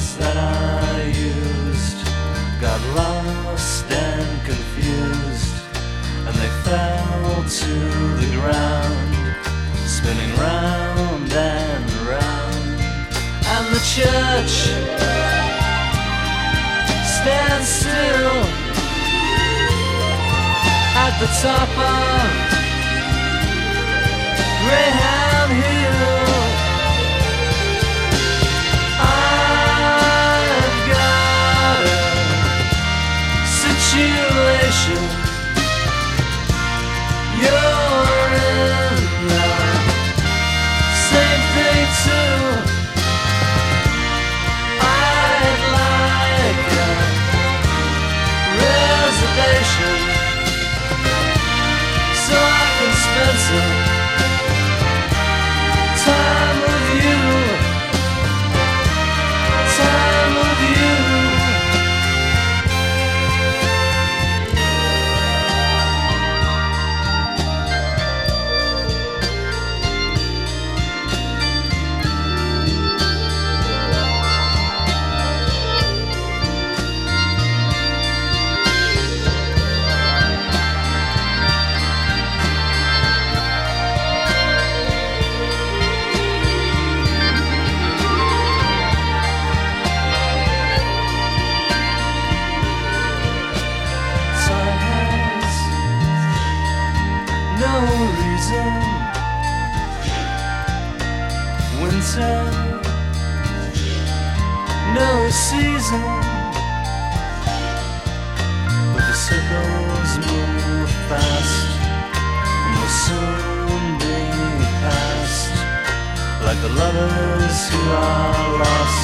words that I used got lost and confused, and they fell to the ground, spinning round and round. And the church stands still at the top of Greyhound Hill. I've got a situation. You're in the same thing too. I'd like a reservation so I can spend some time with you. Time with you. No reason. Winter, no season. But the circles move fast and will soon be past, like the lovers who are lost